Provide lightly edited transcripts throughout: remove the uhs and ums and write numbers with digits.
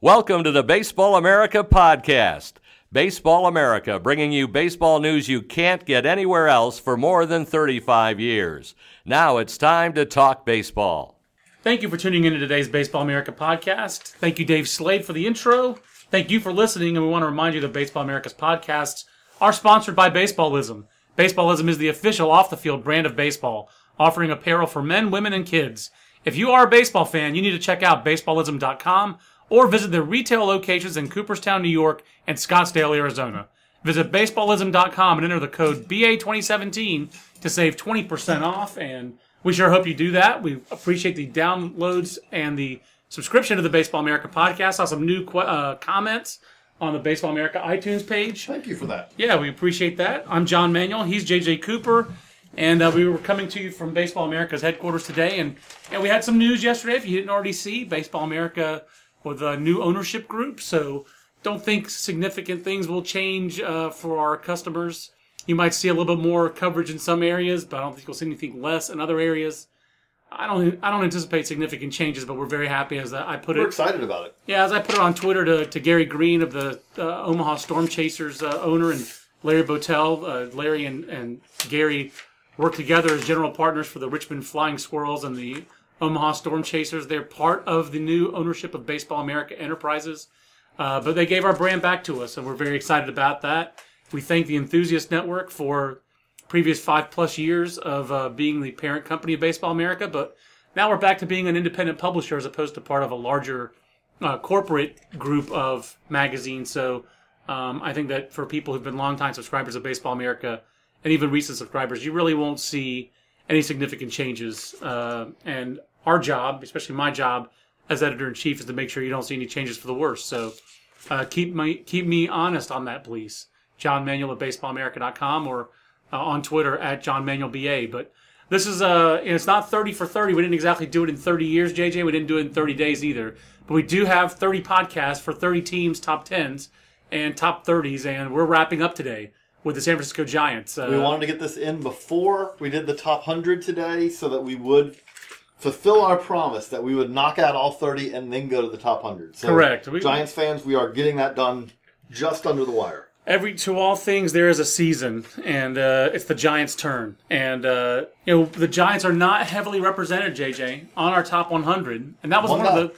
Welcome to the Baseball America podcast. Baseball America, bringing you baseball news you can't get anywhere else for more than 35 years. Now it's time to talk baseball. Thank you for tuning in to today's Baseball America podcast. Thank you, Dave Slade, for the intro. Thank you for listening, and we want to remind you that Baseball America's podcasts are sponsored by Baseballism. Baseballism is the official off-the-field brand of baseball, offering apparel for men, women, and kids. If you are a baseball fan, you need to check out baseballism.com or visit their retail locations in Cooperstown, New York, and Scottsdale, Arizona. Visit baseballism.com and enter the code BA2017 to save 20% off, and we sure hope you do that. We appreciate the downloads and the subscription to the Baseball America podcast. Saw some new comments on the Baseball America iTunes page. Thank you for that. Yeah, we appreciate that. I'm John Manuel. He's JJ Cooper. And we were coming to you from Baseball America's headquarters today. And we had some news yesterday, if you didn't already see. Baseball America with a new ownership group. So don't think significant things will change for our customers. You might see a little bit more coverage in some areas, but I don't think you'll see anything less in other areas. I don't anticipate significant changes, but we're very happy as I put it. We're excited about it. Yeah, as I put it on Twitter to Gary Green of the Omaha Storm Chasers owner, and Larry Botel. Larry and Gary work together as general partners for the Richmond Flying Squirrels and the Omaha Storm Chasers. They're part of the new ownership of Baseball America Enterprises, but they gave our brand back to us, and we're very excited about that. We thank the Enthusiast Network for previous 5+ years of being the parent company of Baseball America, but now we're back to being an independent publisher as opposed to part of a larger corporate group of magazines. So I think that for people who've been longtime subscribers of Baseball America and even recent subscribers, you really won't see any significant changes. And our job, especially my job as editor-in-chief, is to make sure you don't see any changes for the worse. So keep me honest on that, please. John Manuel at baseballamerica.com or on Twitter at JohnManuelBA. But this is it's not 30 for 30. We didn't exactly do it in 30 years, JJ. We didn't do it in 30 days either. But we do have 30 podcasts for 30 teams, top 10s and top 30s, and we're wrapping up today with the San Francisco Giants. We wanted to get this in before we did the top 100 today so that we would fulfill our promise that we would knock out all 30 and then go to the top 100. So correct. Giants fans, we are getting that done just under the wire. To all things, there is a season, and it's the Giants' turn. And the Giants are not heavily represented, JJ, on our top 100. And that was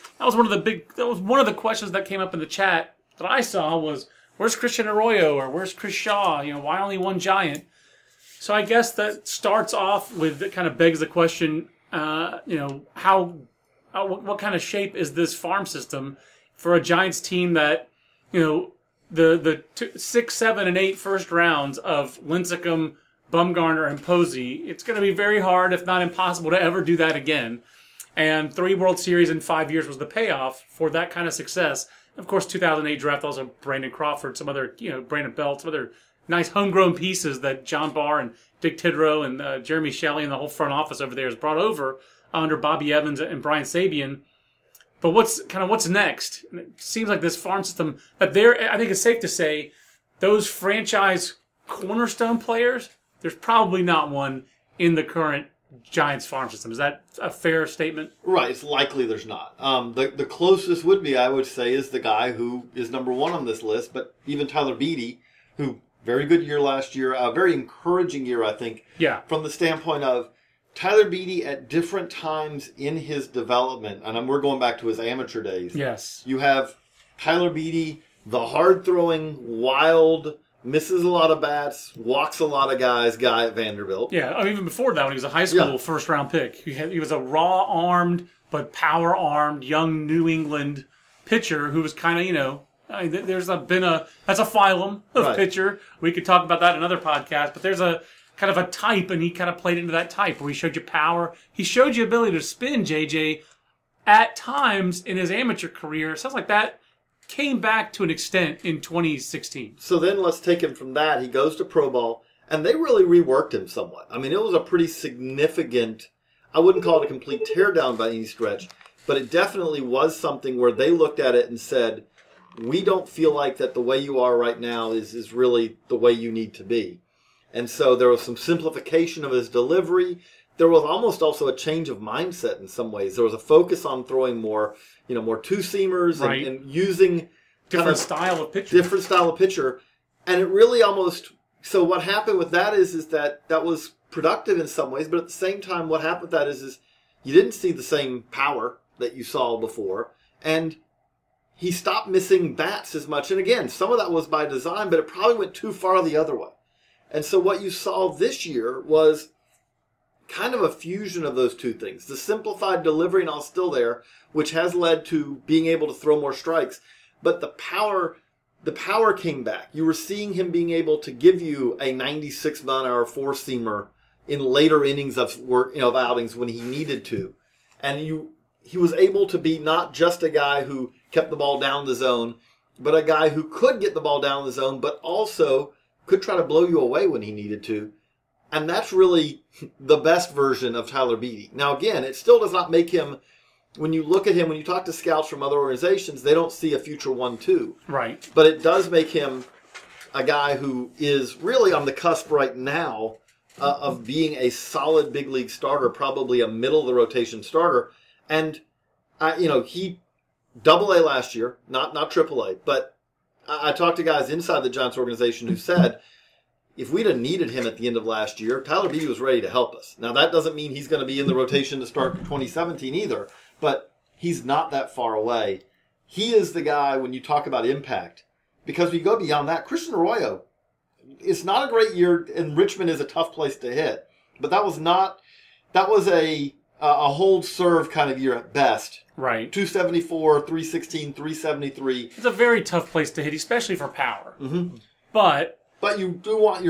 one of the questions that came up in the chat that I saw was, where's Christian Arroyo or where's Chris Shaw? Why only one Giant? So I guess that starts off with, it kind of begs the question, what kind of shape is this farm system for a Giants team that, the 6, 7, and 8 first rounds of Lincecum, Bumgarner, and Posey, it's going to be very hard, if not impossible, to ever do that again. And 3 World Series in 5 years was the payoff for that kind of success. Of course, 2008 draft also Brandon Crawford, some other, Brandon Belt, some other nice homegrown pieces that John Barr and Dick Tidrow and Jeremy Shelley and the whole front office over there has brought over under Bobby Evans and Brian Sabean. But what's next? It seems like this farm system that I think it's safe to say those franchise cornerstone players, there's probably not one in the current Giants farm system. Is that a fair statement? Right. It's likely there's not. The closest would be, I would say, is the guy who is number 1 on this list, but even Tyler Beede, who very good year last year, a very encouraging year, I think, from the standpoint of Tyler Beede at different times in his development, and we're going back to his amateur days. Yes. You have Tyler Beede, the hard-throwing, wild, misses a lot of bats, walks a lot of guy at Vanderbilt. Yeah, even before that, when he was a high school first-round pick, he was a raw-armed but power-armed young New England pitcher who was kind of, that's a phylum of pitcher. We could talk about that in another podcast, but there's a kind of a type, and he kind of played into that type where he showed you power. He showed you ability to spin, JJ, at times in his amateur career. It sounds like that came back to an extent in 2016. So then let's take him from that. He goes to Pro Ball, and they really reworked him somewhat. I mean, it was a pretty significant, I wouldn't call it a complete teardown by any stretch, but it definitely was something where they looked at it and said, we don't feel like that the way you are right now is really the way you need to be. And so there was some simplification of his delivery. There was almost also a change of mindset in some ways. There was a focus on throwing more more two-seamers Right. and using Different style of pitcher. different style of pitcher. And it really almost, so what happened with that is that was productive in some ways, but at the same time, what happened with that is you didn't see the same power that you saw before, and he stopped missing bats as much. And again, some of that was by design, but it probably went too far the other way. And so what you saw this year was kind of a fusion of those two things. The simplified delivery and all still there, which has led to being able to throw more strikes, but the power came back. You were seeing him being able to give you a 96-mile-an-hour four-seamer in later innings of work, of outings when he needed to. And he was able to be not just a guy who kept the ball down the zone, but a guy who could get the ball down the zone, but also could try to blow you away when he needed to. And that's really the best version of Tyler Beede. Now, again, it still does not make him, when you look at him, when you talk to scouts from other organizations, they don't see a future 1-2. Right. But it does make him a guy who is really on the cusp right now of being a solid big league starter, probably a middle-of-the-rotation starter. And, he Double-A last year, not Triple-A. But I talked to guys inside the Giants organization who said, if we'd have needed him at the end of last year, Tyler Beede was ready to help us. Now, that doesn't mean he's going to be in the rotation to start 2017 either, but he's not that far away. He is the guy, when you talk about impact, because we go beyond that. Christian Arroyo, it's not a great year, and Richmond is a tough place to hit. But that was a hold-serve kind of year at best. Right. 274, 316, 373. It's a very tough place to hit, especially for power. Mm-hmm. But you do want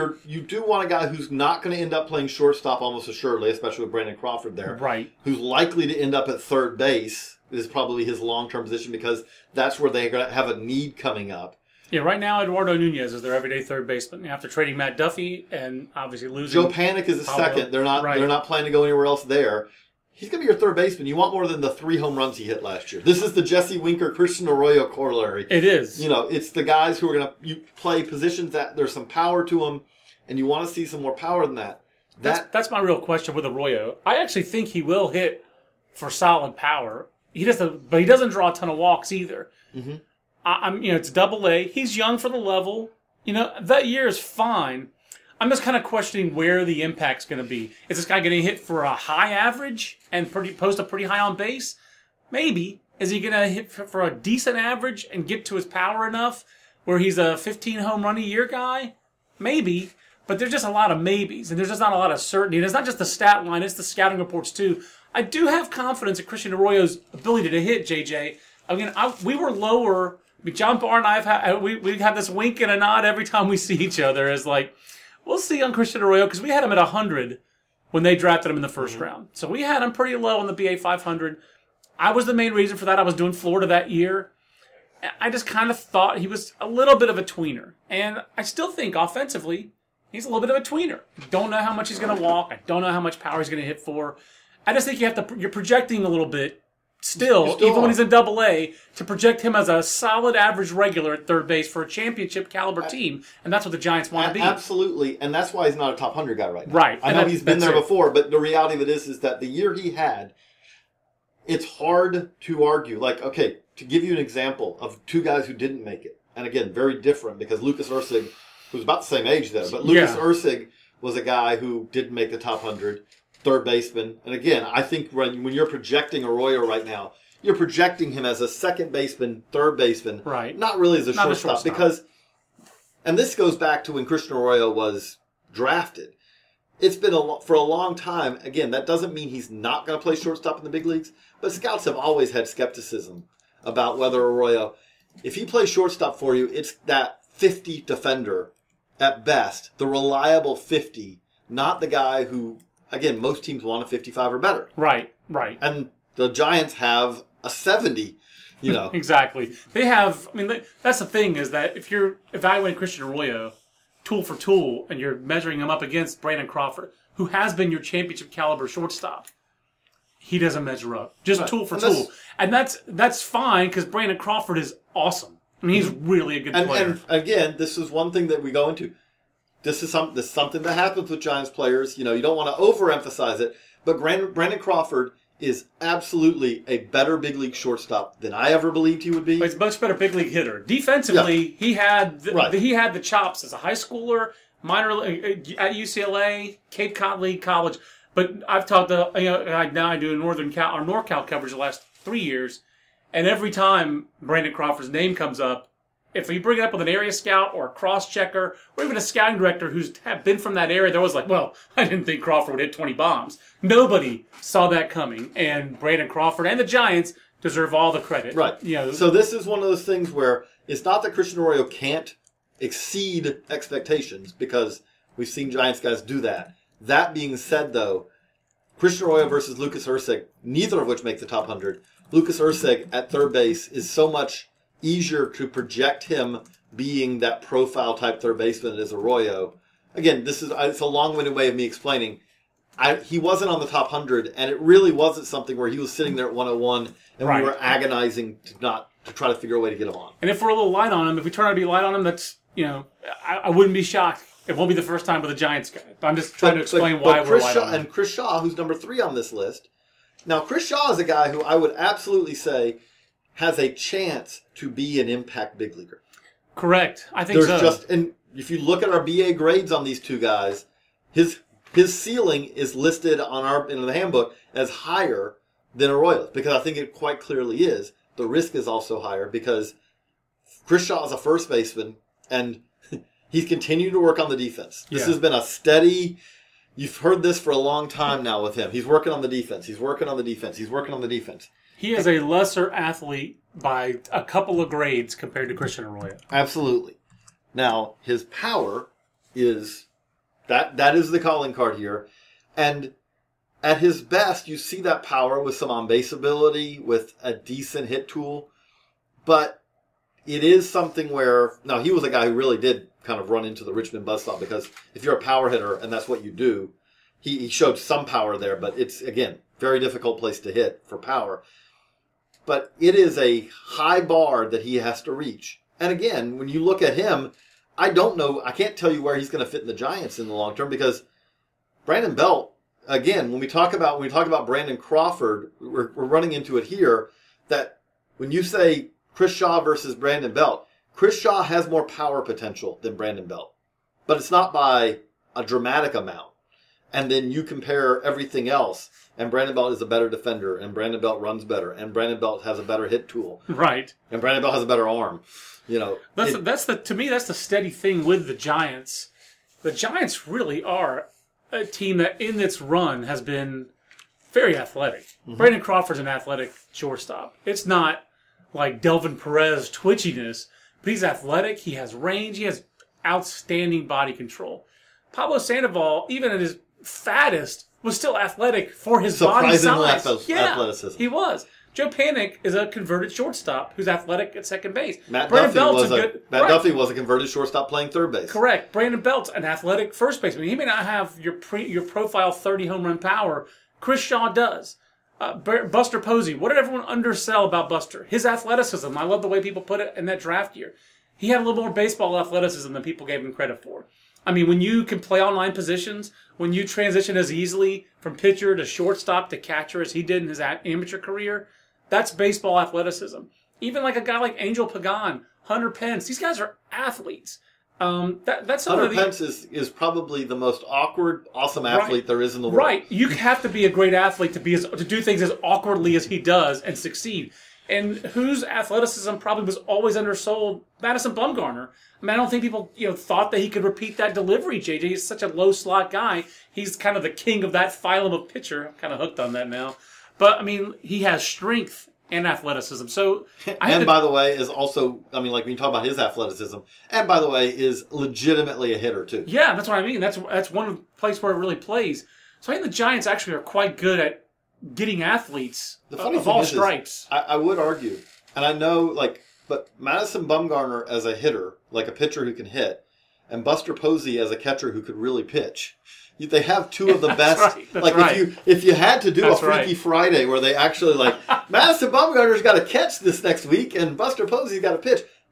a guy who's not going to end up playing shortstop almost assuredly, especially with Brandon Crawford there. Right. Who's likely to end up at third base is probably his long-term position because that's where they're going to have a need coming up. Yeah, right now Eduardo Nunez is their everyday third baseman. After trading Matt Duffy and obviously losing Joe Panik is a Pablo. second. They're not planning to go anywhere else there. He's going to be your third baseman. You want more than the 3 home runs he hit last year. This is the Jesse Winker, Christian Arroyo corollary. It is. It's the guys who are going to play positions that there's some power to them, and you want to see some more power than that. That's my real question with Arroyo. I actually think he will hit for solid power. But he doesn't draw a ton of walks either. Mm-hmm. It's Double-A. He's young for the level. That year is fine. I'm just kind of questioning where the impact's going to be. Is this guy going to hit for a high average and post a pretty high on base? Maybe. Is he going to hit for a decent average and get to his power enough where he's a 15 home run a year guy? Maybe. But there's just a lot of maybes, and there's just not a lot of certainty. And it's not just the stat line, it's the scouting reports too. I do have confidence in Christian Arroyo's ability to hit, JJ. Again, we were lower. John Barr and I we have this wink and a nod every time we see each other as like, we'll see on Christian Arroyo, because we had him at 100 when they drafted him in the first round. So we had him pretty low on the BA 500. I was the main reason for that. I was doing Florida that year. I just kind of thought he was a little bit of a tweener. And I still think offensively, he's a little bit of a tweener. Don't know how much he's going to walk. I don't know how much power he's going to hit for. I just think you're projecting a little bit still even when he's in Double-A, to project him as a solid average regular at third base for a championship caliber team, and that's what the Giants want to be. Absolutely, and that's why he's not a top 100 guy right now. Right. I know he's been there before, but the reality of it is that the year he had, it's hard to argue. Like, okay, to give you an example of two guys who didn't make it, and again, very different, because Lucas Erceg, who's about the same age there, but Lucas Erceg was a guy who didn't make the top 100. Third baseman. And again, I think when you're projecting Arroyo right now, you're projecting him as a second baseman, third baseman, right? Not really as a shortstop. Because, and this goes back to when Christian Arroyo was drafted. It's been for a long time. Again, that doesn't mean he's not going to play shortstop in the big leagues, but scouts have always had skepticism about whether Arroyo, if he plays shortstop for you, it's that 50 defender at best, the reliable 50, not the guy who, again, most teams want a 55 or better. Right. And the Giants have a 70, Exactly. They have, that's the thing, is that if you're evaluating Christian Arroyo tool for tool, and you're measuring him up against Brandon Crawford, who has been your championship caliber shortstop, he doesn't measure up. Just tool for tool. And that's fine, because Brandon Crawford is awesome. He's really a good player. And again, this is one thing that we go into. This is something that happens with Giants players. You don't want to overemphasize it, but Brandon Crawford is absolutely a better big league shortstop than I ever believed he would be. He's a much better big league hitter. Defensively, he had the chops as a high schooler, minor at UCLA, Cape Cod League, college. But I've talked to now I do NorCal coverage the last 3 years, and every time Brandon Crawford's name comes up, if you bring it up with an area scout or a cross-checker or even a scouting director who's been from that area, they're always like, well, I didn't think Crawford would hit 20 bombs. Nobody saw that coming. And Brandon Crawford and the Giants deserve all the credit. Right. So this is one of those things where it's not that Christian Arroyo can't exceed expectations, because we've seen Giants guys do that. That being said, though, Christian Arroyo versus Lucas Erceg, neither of which make the top 100. Lucas Erceg at third base is so much easier to project him being that profile type third baseman as Arroyo. Again, it's a long-winded way of me explaining. He wasn't on the top 100, and it really wasn't something where he was sitting there at 101, and we were agonizing to try to figure a way to get him on. And if we're a little light on him, if we turn out to be light on him, that's, I wouldn't be shocked. It won't be the first time with a Giants guy. I'm just trying to explain why we're light on him. And Chris Shaw, who's number 3 on this list. Now, Chris Shaw is a guy who I would absolutely say has a chance to be an impact big leaguer. Correct. I think so. And if you look at our BA grades on these two guys, his ceiling is listed in the handbook as higher than Arroyo's, because I think it quite clearly is. The risk is also higher because Chris Shaw is a first baseman, and he's continued to work on the defense. This has been a steady. You've heard this for a long time now with him. He's working on the defense. He's working on the defense. He's working on the defense. He is a lesser athlete by a couple of grades compared to Christian Arroyo. Absolutely. Now, his power is that is the calling card here. And at his best, you see that power with some on-base ability, with a decent hit tool. But it is something where, now he was a guy who really did kind of run into the Richmond buzzsaw, because if you're a power hitter and that's what you do, he showed some power there, but it's, again, very difficult place to hit for power. But it is a high bar that he has to reach. And again, when you look at him, I don't know, I can't tell you where he's going to fit in the Giants in the long term, because Brandon Belt, again, when we talk about Brandon Crawford, we're running into it here, that when you say Chris Shaw versus Brandon Belt, Chris Shaw has more power potential than Brandon Belt. But it's not by a dramatic amount. And then you compare everything else, and Brandon Belt is a better defender, and Brandon Belt runs better, and Brandon Belt has a better hit tool. Right. And Brandon Belt has a better arm. To me, that's the steady thing with the Giants. The Giants really are a team that in its run has been very athletic. Mm-hmm. Brandon Crawford's an athletic shortstop. It's not like Delvin Perez twitchiness, but he's athletic, he has range, he has outstanding body control. Pablo Sandoval, even at his fattest, was still athletic for his body size. Athleticism. He was. Joe Panik is a converted shortstop who's athletic at second base. Matt Duffy was a converted shortstop playing third base. Correct. Brandon Belt's an athletic first baseman. He may not have your profile 30 home run power. Chris Shaw does. Buster Posey. What did everyone undersell about Buster? His athleticism. I love the way people put it in that draft year. He had a little more baseball athleticism than people gave him credit for. I mean, when you can play online positions, when you transition as easily from pitcher to shortstop to catcher as he did in his amateur career, that's baseball athleticism. Even like a guy like Angel Pagan, Hunter Pence, these guys are athletes. That's Hunter Pence is probably the most awkward, awesome athlete there is in the world. Right. You have to be a great athlete to do things as awkwardly as he does and succeed. And whose athleticism probably was always undersold? Madison Bumgarner. I mean, I don't think people thought that he could repeat that delivery, JJ. He's such a low slot guy. He's kind of the king of that phylum of pitcher. I'm kind of hooked on that now. But, I mean, he has strength and athleticism. So, by the way, is also, I mean, like when you talk about his athleticism, and by the way, is legitimately a hitter, too. Yeah, that's what I mean. That's one place where it really plays. So I think the Giants actually are quite good at getting athletes of all stripes. I would argue, and I know, but Madison Bumgarner as a hitter, like a pitcher who can hit, and Buster Posey as a catcher who could really pitch. They have two of the best. That's right. If you had to do a Freaky Friday where they actually Madison Bumgarner's got to catch this next week and Buster Posey's got to pitch,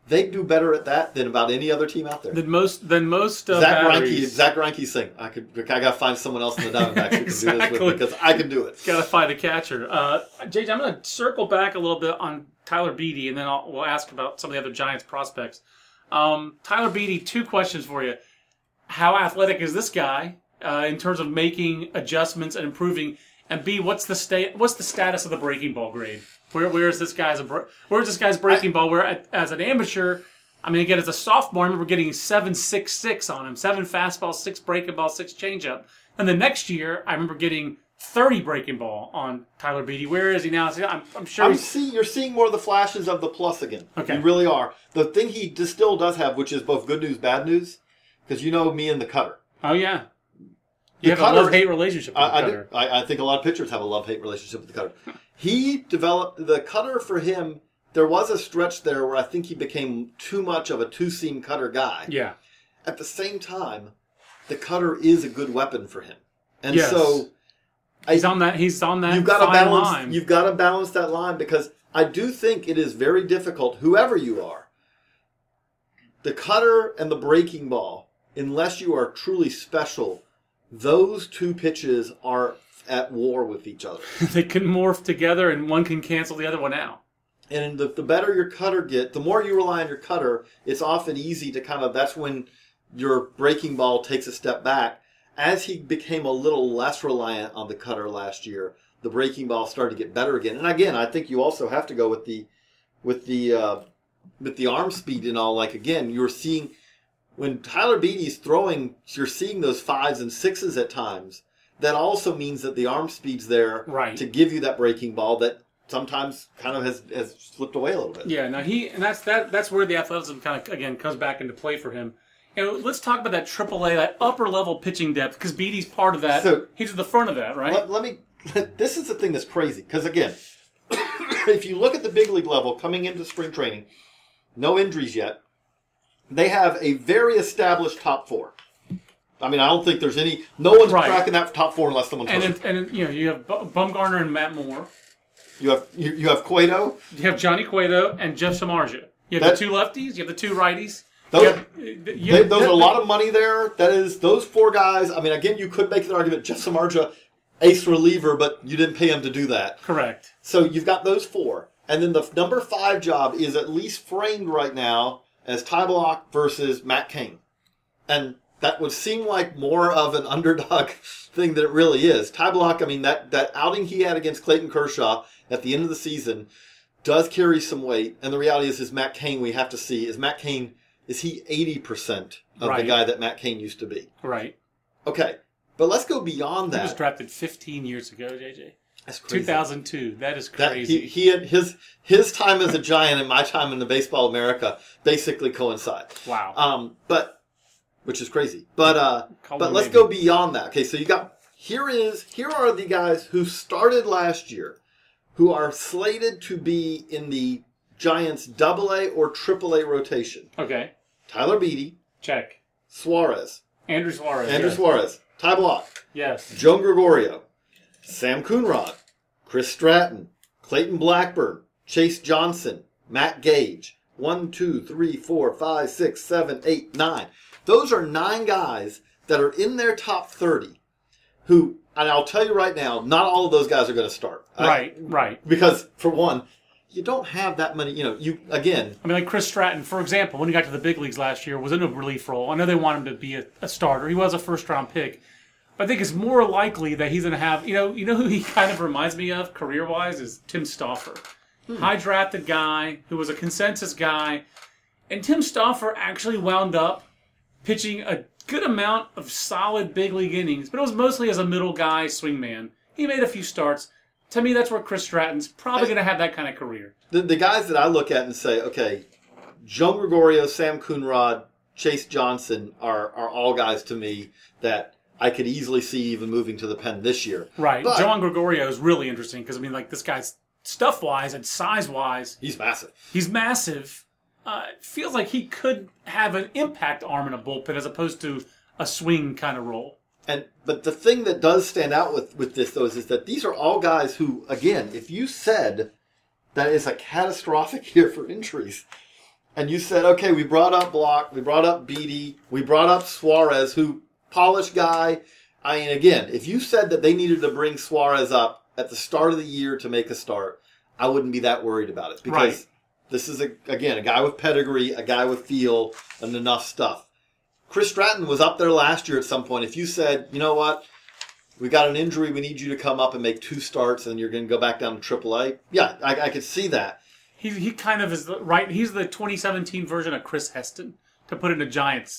they do better at that than about any other team out there. Than most Zach Greinke's saying, I got to find someone else in the Diamondbacks who can do this with me because I can do it. Got to find a catcher. JJ, I'm going to circle back a little bit on Tyler Beede, and then we'll ask about some of the other Giants prospects. Tyler Beede, 2 questions for you. How athletic is this guy in terms of making adjustments and improving? And B, what's the status of the breaking ball grade? Where is this guy's breaking ball? Where as an amateur, I mean, again, as a sophomore, I remember getting 7.66 on him, 7 fastball, 6 breaking ball, 6 changeup. And the next year, I remember getting 30 breaking ball on Tyler Beede. Where is he now? I'm sure you're seeing more of the flashes of the plus again. Okay. You really are. The thing he still does have, which is both good news, bad news, because you know me and the cutter. Oh, yeah. You have a love-hate relationship with the cutter. I think a lot of pitchers have a love-hate relationship with the cutter. He developed the cutter for him. There was a stretch there where I think he became too much of a two-seam cutter guy. Yeah. At the same time, the cutter is a good weapon for him, and yes. so he's on that. You've got to balance. Line. You've got to balance that line because I do think it is very difficult. Whoever you are, the cutter and the breaking ball, unless you are truly special, those 2 pitches are at war with each other. They can morph together and one can cancel the other one out. And the better your cutter the more you rely on your cutter, it's often easy to that's when your breaking ball takes a step back. As he became a little less reliant on the cutter last year, the breaking ball started to get better again. And again, I think you also have to go with the arm speed and all. Like again, you're seeing when Tyler Beede's throwing, you're seeing those 5s and 6s at times. That also means that the arm speed's there to give you that breaking ball that sometimes kind of has slipped away a little bit. Yeah, that's where the athleticism kind of again comes back into play for him. Let's talk about that AAA, that upper level pitching depth, because Beede's part of that. So, he's at the front of that, right? This is the thing that's crazy, because again, if you look at the big league level coming into spring training, no injuries yet. They have a very established top 4. I mean, I don't think there's no one's cracking that top 4 unless someone's hurt. And you have Bumgarner and Matt Moore. You have Cueto. You have Johnny Cueto and Jeff Samardzija. You have the 2 lefties. You have the 2 righties. Those are a lot of money there. That is, those 4 guys. I mean, again, you could make the argument Jeff Samardzija, ace reliever, but you didn't pay him to do that. Correct. So you've got those 4. And then the number 5 job is at least framed right now as Ty Blach versus Matt Cain. And that would seem like more of an underdog thing than it really is. Ty Blach, I mean, that outing he had against Clayton Kershaw at the end of the season does carry some weight. And the reality is Matt Cain, we have to see, is he 80% of the guy that Matt Cain used to be? Right. Okay. But let's go beyond that. He was drafted 15 years ago, JJ. That's crazy. 2002. That is crazy. He had his time as a Giant and my time in the Baseball America basically coincide. Wow. Which is crazy. But let's go beyond that. Okay, so here are the guys who started last year who are slated to be in the Giants AA or AAA rotation. Okay. Tyler Beede. Check. Suarez. Andrew Suarez. Suarez. Ty Blach. Yes. Joe Gregorio. Sam Coonrod. Chris Stratton. Clayton Blackburn. Chase Johnson. Matt Gage. 1, 2, 3, 4, 5, 6, 7, 8, 9. Those are 9 guys that are in their top 30 who, and I'll tell you right now, not all of those guys are going to start. Right. Because, for one, you don't have that many, I mean, like Chris Stratton, for example, when he got to the big leagues last year, was in a relief role. I know they want him to be a starter. He was a first-round pick. But I think it's more likely that he's going to have, you know who he kind of reminds me of career-wise is Tim Stauffer. High-drafted guy who was a consensus guy. And Tim Stauffer actually wound up pitching a good amount of solid big league innings, but it was mostly as a middle guy, swingman. He made a few starts. To me, that's where Chris Stratton's probably going to have that kind of career. The guys that I look at and say, okay, Joe Gregorio, Sam Coonrod, Chase Johnson are all guys to me that I could easily see even moving to the pen this year. Right. But Joan Gregorio is really interesting because, I mean, like, this guy's stuff-wise and size-wise. He's massive. It feels like he could have an impact arm in a bullpen as opposed to a swing kind of role. But the thing that does stand out with this, though, is that these are all guys who, again, if you said that it's a catastrophic year for injuries, and you said, okay, we brought up Block, we brought up Beatty, we brought up Suarez, who polished guy. I mean, again, if you said that they needed to bring Suarez up at the start of the year to make a start, I wouldn't be that worried about it because this is, a guy with pedigree, a guy with feel, and enough stuff. Chris Stratton was up there last year at some point. If you said, you know what, we got an injury, we need you to come up and make 2 starts, and you're going to go back down to AAA, yeah, I could see that. He kind of is right. He's the 2017 version of Chris Heston, to put it in a Giants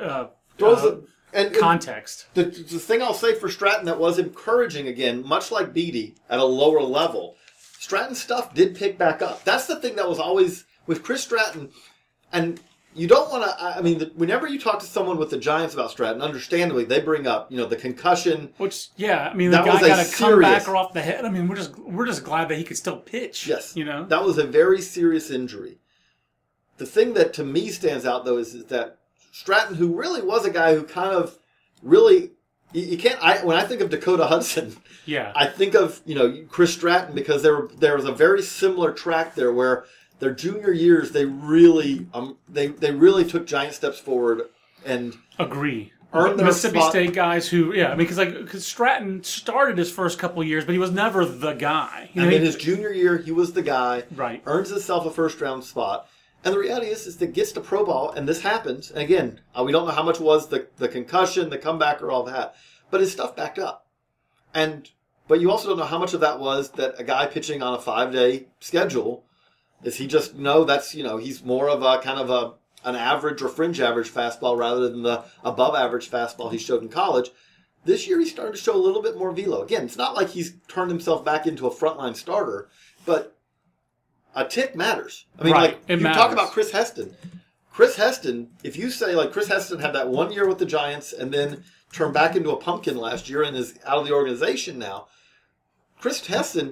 context. The thing I'll say for Stratton that was encouraging, again, much like Beatty at a lower level, Stratton's stuff did pick back up. That's the thing that was always with Chris Stratton, and you don't want to. I mean, whenever you talk to someone with the Giants about Stratton, understandably they bring up the concussion. Which the guy got a comebacker off the head. I mean, we're just glad that he could still pitch. Yes, that was a very serious injury. The thing that to me stands out though is that Stratton, who really was a guy who kind of really. You can't. When I think of Dakota Hudson, I think of Chris Stratton because there was a very similar track there where their junior years they really took giant steps forward and agree. Earned their Mississippi spot. State guys who because Stratton started his first couple of years, but he was never the guy. In his junior year, he was the guy. Right. Earns himself a first round spot. And the reality is that gets to pro ball, and this happens. And again, we don't know how much was the concussion, the comeback, or all that. But his stuff backed up. But you also don't know how much of that was that a guy pitching on a 5-day schedule, is he just, he's more of a kind of an average or fringe average fastball rather than the above average fastball he showed in college. This year he's starting to show a little bit more velo. Again, it's not like he's turned himself back into a frontline starter, but a tick matters. I mean, you talk about Chris Heston. Chris Heston, if you say, Chris Heston had that 1 year with the Giants and then turned back into a pumpkin last year and is out of the organization now, Chris Heston,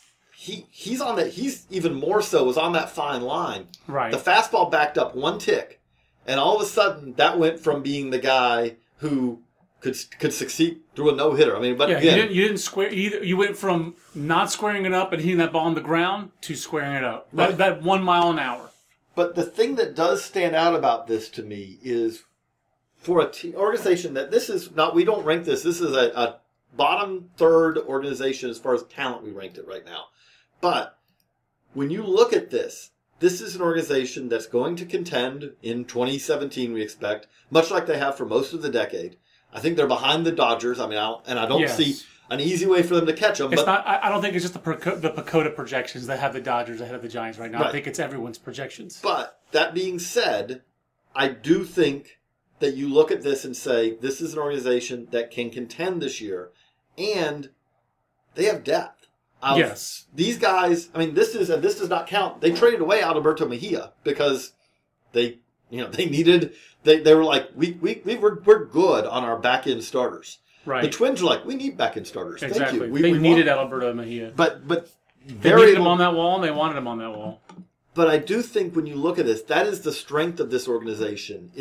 he's on that. He's even more so was on that fine line. Right. The fastball backed up 1 tick, and all of a sudden that went from being the guy who could succeed through a no-hitter. I mean, but again, you didn't square either. You went from not squaring it up and hitting that ball on the ground to squaring it up. Right. That 1 mile an hour. But the thing that does stand out about this to me is for a organization that this is not, we don't rank this. This is a bottom third organization as far as talent. We ranked it right now. But when you look at this is an organization that's going to contend in 2017, we expect, much like they have for most of the decade. I think they're behind the Dodgers. I mean, I don't see an easy way for them to catch them. I don't think it's just the PECOTA projections that have the Dodgers ahead of the Giants right now. Right. I think it's everyone's projections. But that being said, I do think that you look at this and say, this is an organization that can contend this year, and they have depth. Yes. These guys, I mean, this does not count. They traded away Alberto Mejia because they needed, they were like, we're good on our back end starters. Right. The Twins are like, we need back end starters. Exactly. Thank you. They needed Alberto Mejia. But they needed him on that wall, and they wanted him on that wall. But I do think when you look at this, that is the strength of this organization.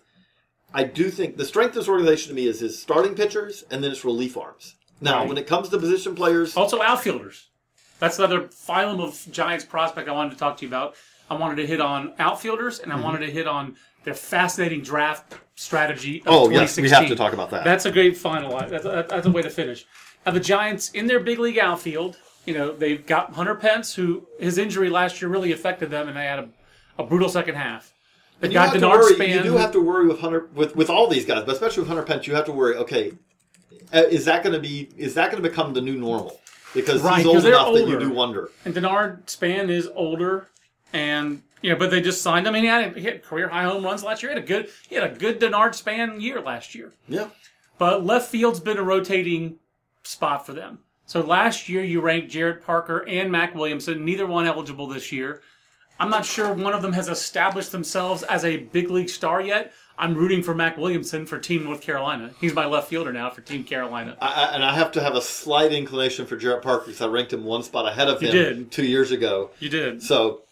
I do think the strength of this organization to me is his starting pitchers and then its relief arms. Now, when it comes to position players, also outfielders. That's another phylum of Giants prospect I wanted to talk to you about. I wanted to hit on outfielders, and I wanted to hit on their fascinating draft strategy of 2016. Yes, we have to talk about that. That's a great final. That's a way to finish. Now, the Giants, in their big league outfield, they've got Hunter Pence, who his injury last year really affected them, and they had a brutal second half. They've got Denard Span. You do have to worry with Hunter, with all these guys, but especially with Hunter Pence, you have to worry, okay, is that going to become the new normal? Because he's old enough that you do wonder. And Denard Span is older, and but they just signed him. I mean, he had career high home runs last year. He had a good Denard Span year last year. Yeah. But left field's been a rotating spot for them. So last year you ranked Jarrett Parker and Mac Williamson, neither one eligible this year. I'm not sure one of them has established themselves as a big league star yet. I'm rooting for Mac Williamson for Team North Carolina. He's my left fielder now for Team Carolina. I have to have a slight inclination for Jarrett Parker because I ranked him one spot ahead of him 2 years ago. You did. So,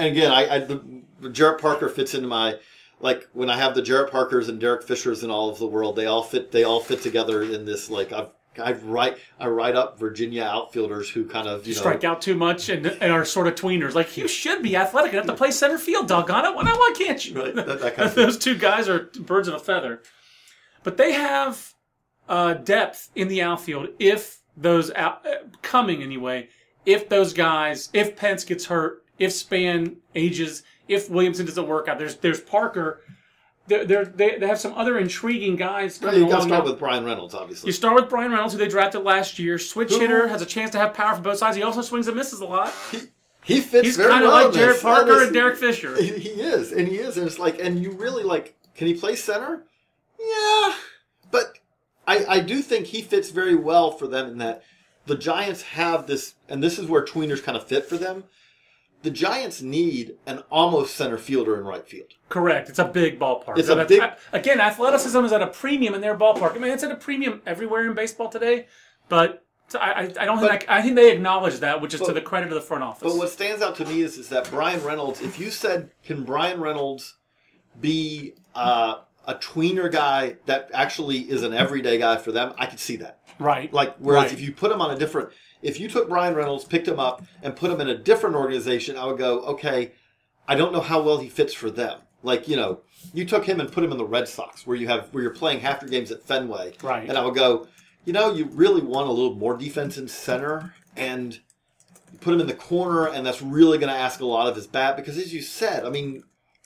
the Jarrett Parker fits into my, like, when I have the Jarrett Parkers and Derek Fishers and all of the world, they all fit together in this, like, I write up Virginia outfielders who kind of strike out too much and are sort of tweeners. Like, you should be athletic enough to play center field, doggone it. Why can't you? Right, that kind of Those two guys are birds of a feather. But they have depth in the outfield if those coming anyway. If those guys, if Pence gets hurt, if Span ages, if Williamson doesn't work out, there's Parker. They have some other intriguing guys coming along. You got to start with Brian Reynolds, obviously. You start with Brian Reynolds, who they drafted last year. Switch hitter, has a chance to have power from both sides. He also swings and misses a lot. He fits He's very kind of well. like Jared Parker and Derek Fisher. He is, and it's like, and you really like, can he play center? Yeah, but I do think he fits very well for them in that the Giants have this, and this is where tweeners kind of fit for them. The Giants need an almost center fielder in right field. Correct. It's a big ballpark. Again, athleticism is at a premium in their ballpark. I mean, it's at a premium everywhere in baseball today, but I think they acknowledge that, which is to the credit of the front office. But what stands out to me is that Brian Reynolds, if you said, can Brian Reynolds be a tweener guy that actually is an everyday guy for them, I could see that. Right. Like, whereas if you put him on if you took Brian Reynolds, picked him up, and put him in a different organization, I would go, okay, I don't know how well he fits for them. Like, you took him and put him in the Red Sox, where you're playing half your games at Fenway. Right. And I would go, you really want a little more defense in center, and you put him in the corner, and that's really going to ask a lot of his bat. Because as you said, I mean,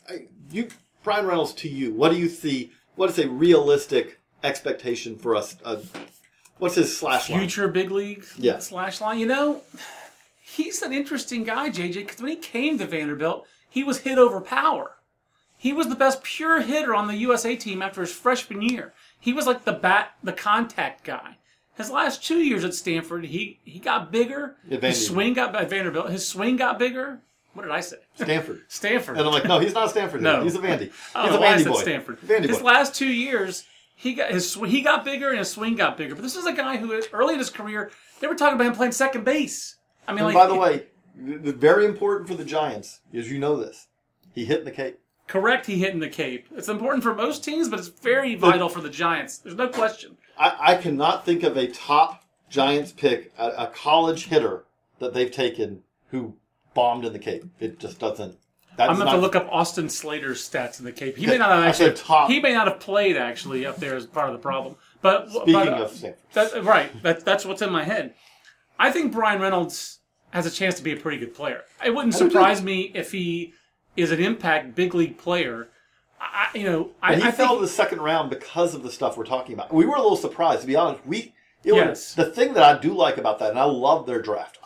Brian Reynolds, to you, what do you see? What is a realistic expectation for us? What's his slash line? Future big league slash line. He's an interesting guy, JJ, because when he came to Vanderbilt, he was hit over power. He was the best pure hitter on the USA team after his freshman year. He was like the contact guy. His last 2 years at Stanford, he got bigger. His swing got at Vanderbilt. His swing got bigger. What did I say? Stanford. And I'm like, no, he's not a Stanford. No, he's a Vandy. He's a Vandy boy. Stanford. Vandy his boy. last 2 years. He got bigger and his swing got bigger. But this is a guy who, early in his career, they were talking about him playing second base. I mean, by the way, very important for the Giants, as you know this, he hit in the Cape. Correct, he hit in the Cape. It's important for most teams, but it's very vital for the Giants. There's no question. I cannot think of a top Giants pick, a college hitter that they've taken who bombed in the Cape. It just doesn't. I'm going to look up Austin Slater's stats in the Cape. He may not have played actually up there as part of the problem. But speaking of Stanford, that's what's in my head. I think Brian Reynolds has a chance to be a pretty good player. It wouldn't surprise me if he is an impact big league player. He fell in the second round because of the stuff we're talking about. We were a little surprised, to be honest. The thing that I do like about that, and I love their draft.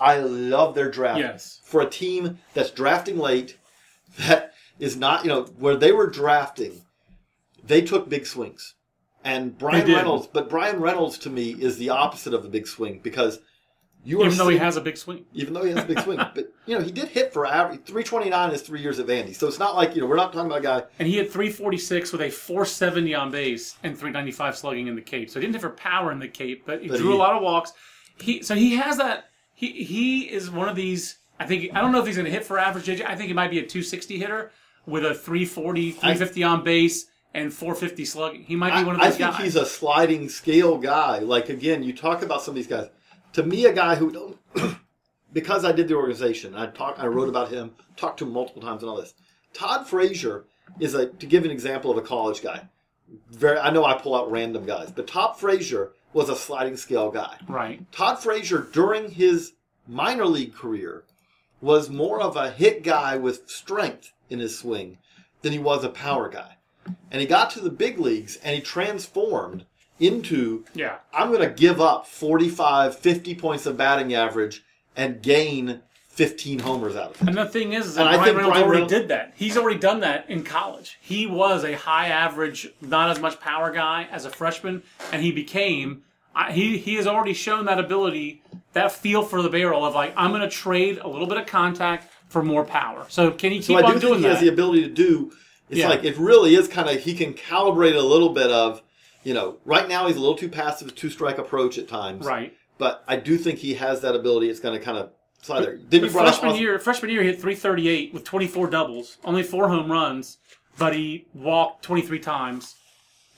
Yes. For a team that's drafting late. That is not, where they were drafting, they took big swings. And Brian Reynolds to me is the opposite of a big swing because even though he has a big swing. But, he did hit for average 329 in his 3 years at Vandy. So it's not like, we're not talking about a guy. And he had 346 with a 470 on base and 395 slugging in the Cape. So he didn't have for power in the Cape, but he drew a lot of walks. He has that. He is one of these. I don't know if he's going to hit for average, JJ. I think he might be a 260 hitter with a 340, 350 on base, and 450 slugging. He might be one of those guys. I think he's a sliding scale guy. Like, again, you talk about some of these guys. To me, a guy who, because I did the organization, I wrote about him, talked to him multiple times and all this. Todd Frazier is to give an example of a college guy. I know I pull out random guys, but Todd Frazier was a sliding scale guy. Right. Todd Frazier, during his minor league career, was more of a hit guy with strength in his swing than he was a power guy. And he got to the big leagues and he transformed into, I'm going to give up 45, 50 points of batting average and gain 15 homers out of it. And the thing is that Brian Reynolds already did that. He's already done that in college. He was a high average, not as much power guy as a freshman, and he became... He has already shown that ability, that feel for the barrel of like, I'm going to trade a little bit of contact for more power. So can he keep on doing that? I do think he has the ability to do, like, it really is kind of, he can calibrate a little bit of, right now he's a little too passive, two-strike approach at times. Right. But I do think he has that ability. It's going to kind of slide there. Freshman year, he hit 338 with 24 doubles, only 4 home runs, but he walked 23 times.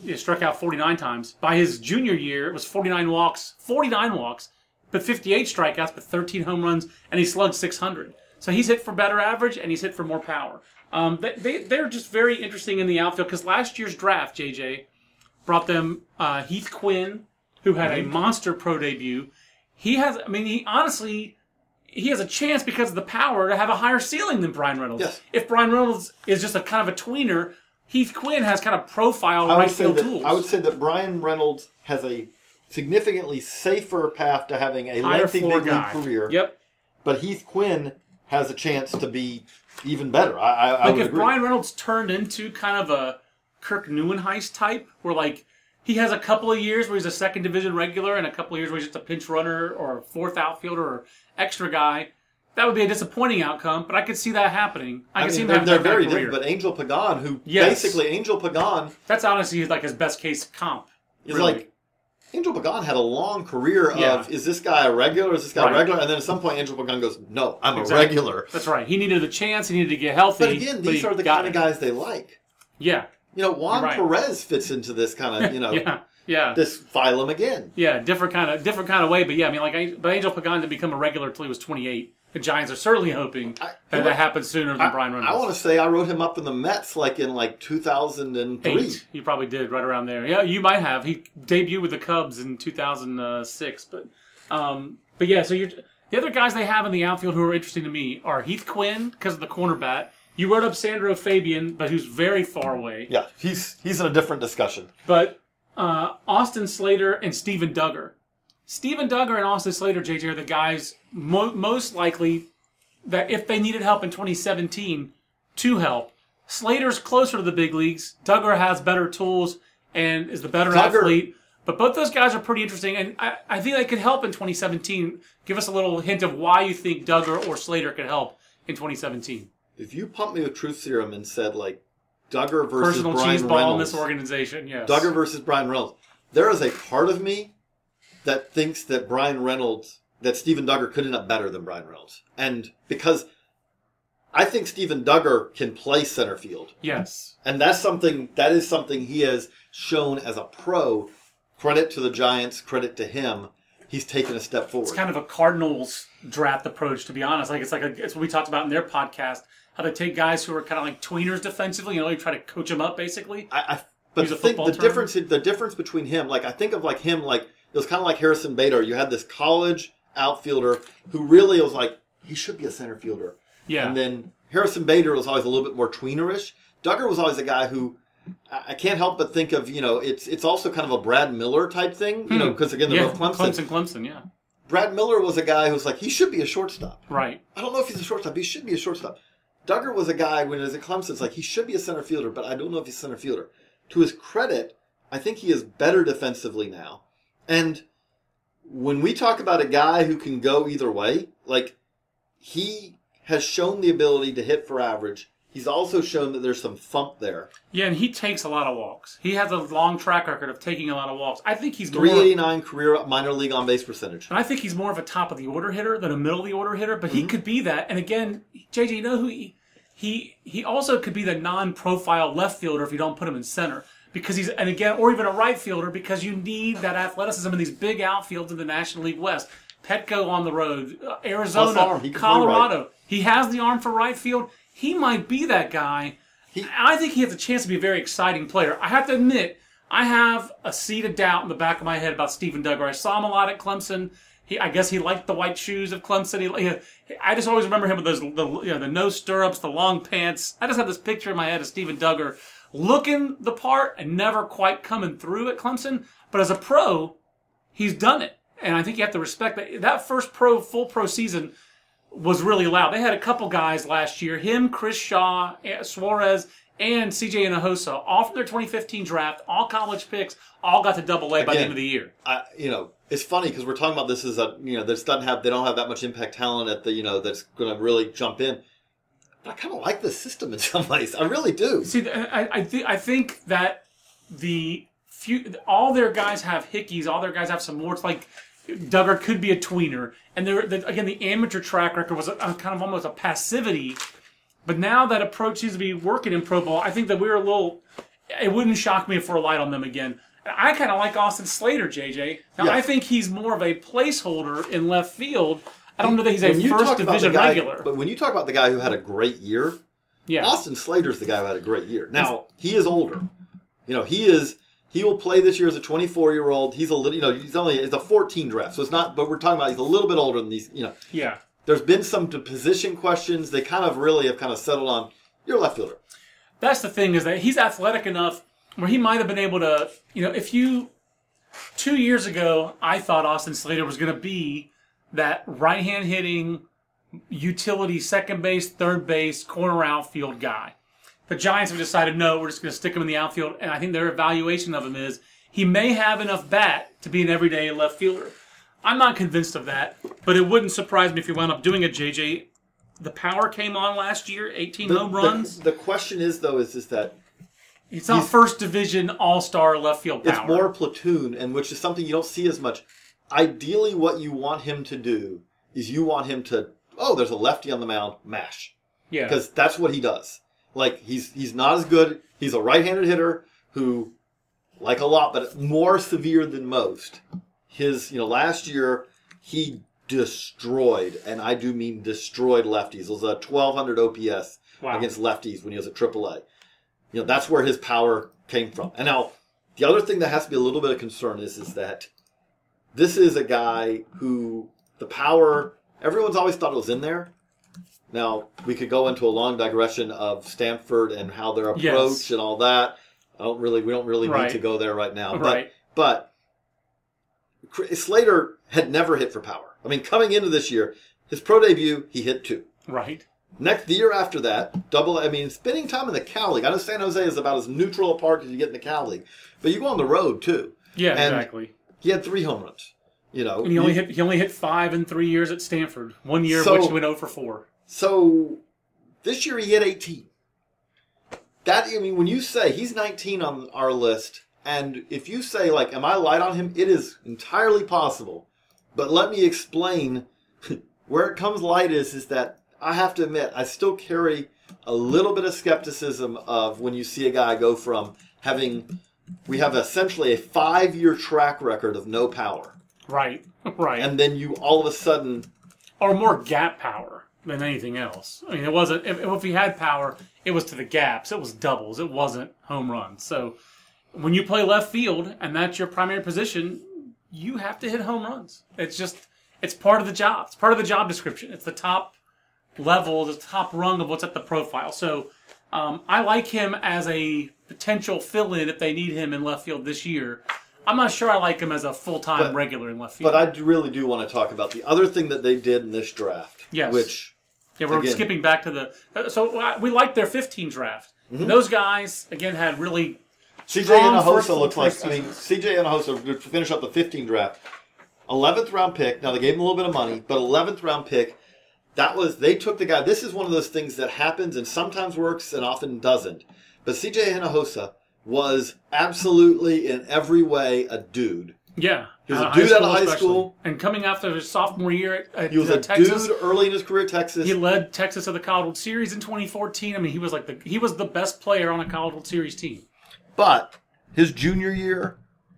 struck out 49 times. By his junior year, it was 49 walks, but 58 strikeouts, but 13 home runs, and he slugged 600. So he's hit for better average, and he's hit for more power. They're just very interesting in the outfield because last year's draft, JJ, brought them Heath Quinn, who had a monster pro debut. He has a chance because of the power to have a higher ceiling than Brian Reynolds. Yes. If Brian Reynolds is just a kind of a tweener, Heath Quinn has kind of profile right field tools. I would say that Brian Reynolds has a significantly safer path to having a higher lengthy floor big league guy. career. Yep. But Heath Quinn has a chance to be even better. I Like would if agree. Brian Reynolds turned into kind of a Kirk Neuenheis type, where like he has a couple of years where he's a second division regular and a couple of years where he's just a pinch runner or a fourth outfielder or extra guy, that would be a disappointing outcome. But I could see that happening. I could see him having they're that kind very of career. different. But Angel Pagan, who Yes. basically Angel Pagan That's honestly like his best case comp. is really. like Angel Pagan had a long career of Yeah. is this guy a regular? Is this guy Right. regular? And then at some point Angel Pagan goes, no, I'm Exactly. a regular. That's right. He needed a chance. He needed to get healthy. But again, these he are the got kind of it. guys they like. Yeah. You know, Juan You're right. Perez fits into this kind of, Yeah. this phylum again. Yeah, different kind of way, but yeah, I mean, but Angel Pagan didn't become a regular until he was 28. The Giants are certainly hoping that happens sooner than Brian Reynolds. I want to say I wrote him up in the Mets in 2003. 8. You probably did right around there. Yeah, you might have. He debuted with the Cubs in 2006, but yeah. So the other guys they have in the outfield who are interesting to me are Heath Quinn because of the corner bat. You wrote up Sandro Fabian, but who's very far away. Yeah, he's in a different discussion. But Austin Slater and Steven Duggar. Steven Duggar and Austin Slater, JJ, are the guys most likely that if they needed help in 2017 to help. Slater's closer to the big leagues. Duggar has better tools and is the better athlete. But both those guys are pretty interesting, and I think they could help in 2017. Give us a little hint of why you think Duggar or Slater could help in 2017. If you pumped me with truth serum and said Duggar versus Personal Brian cheese ball Reynolds, in this organization, yes. Duggar versus Brian Reynolds, there is a part of me that thinks that Steven Duggar could end up better than Brian Reynolds. And because I think Steven Duggar can play center field. Yes. And that is something he has shown as a pro. Credit to the Giants, credit to him. He's taken a step forward. It's kind of a Cardinals draft approach, to be honest. It's what we talked about in their podcast, how they take guys who are kind of like tweeners defensively, they try to coach them up, basically. But the difference between him, I think of him, it was kind of like Harrison Bader. You had this college outfielder who really was he should be a center fielder. Yeah. And then Harrison Bader was always a little bit more tweenerish. Duggar was always a guy who I can't help but think of, it's also kind of a Brad Miller type thing, because again, they're both Clemson. Clemson, yeah. Brad Miller was a guy who was he should be a shortstop. Right. I don't know if he's a shortstop, but he should be a shortstop. Duggar was a guy when he was at Clemson, it's he should be a center fielder, but I don't know if he's a center fielder. To his credit, I think he is better defensively now. And when we talk about a guy who can go either way, he has shown the ability to hit for average. He's also shown that there's some thump there. Yeah, and he takes a lot of walks. He has a long track record of taking a lot of walks. I think he's 389 career minor league on base percentage. And I think he's more of a top of the order hitter than a middle of the order hitter, but he could be that. And again, JJ, you know who he also could be the non-profile left fielder if you don't put him in center. Because or even a right fielder, because you need that athleticism in these big outfields in the National League West. Petco on the road, Arizona, Colorado. He has the arm for right field. He might be that guy. I think he has a chance to be a very exciting player. I have to admit, I have a seed of doubt in the back of my head about Steven Duggar. I saw him a lot at Clemson. I guess he liked the white shoes of Clemson. I just always remember him with those the no stirrups, the long pants. I just have this picture in my head of Steven Duggar looking the part and never quite coming through at Clemson. But as a pro, he's done it. And I think you have to respect that. That first full pro season was really loud. They had a couple guys last year, him, Chris Shaw, Suarez, and C.J. Hinojosa, all from their 2015 draft, all college picks, all got to Double-A by the end of the year. It's funny because we're talking about this as they don't have that much impact talent at that's going to really jump in. But I kind of like this system in some ways. I really do. See, I think that all their guys have hickeys, all their guys have some warts. Duggar could be a tweener, and again, the amateur track record was a kind of almost a passivity. But now that approach seems to be working in pro ball. I think that we're a little. it wouldn't shock me if we're light on them again. I kind of like Austin Slater, JJ. Now, I think he's more of a placeholder in left field. I don't know that he's a first division regular. But when you talk about the guy who had a great year, Austin Slater's the guy who had a great year. Now, he is older. He will play this year as a 24-year-old. He's a little, it's a 14 draft, so it's not. But we're talking about he's a little bit older than these. Yeah. There's been some position questions. They kind of settled on you're a left fielder. That's the thing, is that he's athletic enough where he might have been able to. 2 years ago, I thought Austin Slater was going to be that right-hand hitting utility second base, third base, corner outfield guy. The Giants have decided, no, we're just going to stick him in the outfield, and I think their evaluation of him is he may have enough bat to be an everyday left fielder. I'm not convinced of that, but it wouldn't surprise me if he wound up doing it, JJ. The power came on last year, 18 home runs. The question is, though, is that it's not first division all-star left field power. It's more platoon, and which is something you don't see as much. Ideally, what you want him to do is you want him to, there's a lefty on the mound, mash. Yeah. Because that's what he does. Like, he's not as good. He's a right-handed hitter who, like a lot, but more severe than most. His, last year, he destroyed, and I do mean destroyed lefties. It was a 1,200 OPS against lefties when he was at AAA. That's where his power came from. And now, the other thing that has to be a little bit of concern is that this is a guy who the power, everyone's always thought it was in there. Now, we could go into a long digression of Stanford and how their approach and all that. We don't really need to go there right now. Right. But Slater had never hit for power. I mean, coming into this year, his pro debut, he hit 2. Right. The year after that, spending time in the Cal League. I know San Jose is about as neutral a park as you get in the Cal League. But you go on the road, too. Yeah, exactly. He had 3 home runs. And he only hit 5 in 3 years at Stanford. 1 year, which went 0 for 4. So, this year he hit 18. When you say he's 19 on our list, and if you say, am I light on him? It is entirely possible. But let me explain where it comes light is that I have to admit, I still carry a little bit of skepticism of when you see a guy go from we have essentially a 5-year track record of no power. Right. And then you all of a sudden... Or more gap power than anything else. I mean, it wasn't... If he had power, it was to the gaps. It was doubles. It wasn't home runs. So when you play left field and that's your primary position, you have to hit home runs. It's part of the job. It's part of the job description. It's the top level, the top rung of what's at the profile. So I like him as a potential fill-in if they need him in left field this year. I'm not sure I like him as a full-time regular in left field. But I really do want to talk about the other thing that they did in this draft. Yes. Which, we're skipping back to the... So we liked their 15 draft. Mm-hmm. Those guys, again, had really CJ Hinojosa looks like... CJ Hinojosa, to finish up the 15 draft, 11th round pick. Now, they gave him a little bit of money, but 11th round pick. They took the guy. This is one of those things that happens and sometimes works and often doesn't. But CJ Hinojosa was absolutely in every way a dude. Yeah. He was a dude out of high school. And coming after his sophomore year at Texas. He was a Texas, dude early in his career at Texas. He led Texas to the College World Series in 2014. I mean, he was the best player on a College World Series team. But his junior year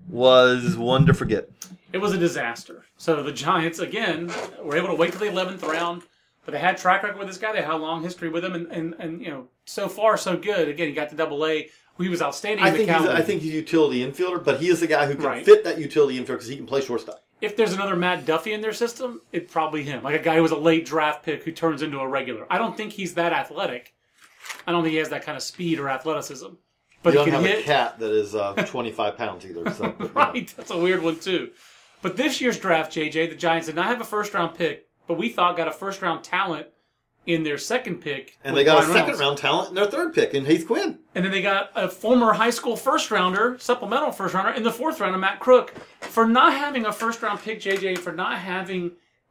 was one to forget. It was a disaster. So the Giants, again, were able to wait till the 11th round. But they had track record with this guy. They had a long history with him, and so far so good. Again, he got to Double-A. He was outstanding. I think he's a utility infielder, but he is the guy who can fit that utility infielder because he can play shortstop. If there's another Matt Duffy in their system, it's probably him. Like a guy who was a late draft pick who turns into a regular. I don't think he's that athletic. I don't think he has that kind of speed or athleticism. But you don't have a cat that is 25 pounds either. So, right, that's a weird one too. But this year's draft, JJ, the Giants did not have a first-round pick. But we thought got a first-round talent in their second pick. And they got a second-round talent in their third pick in Heath Quinn. And then they got a former high school first-rounder, supplemental first-rounder, in the fourth round of Matt Crook. For not having a first-round pick, JJ, for not having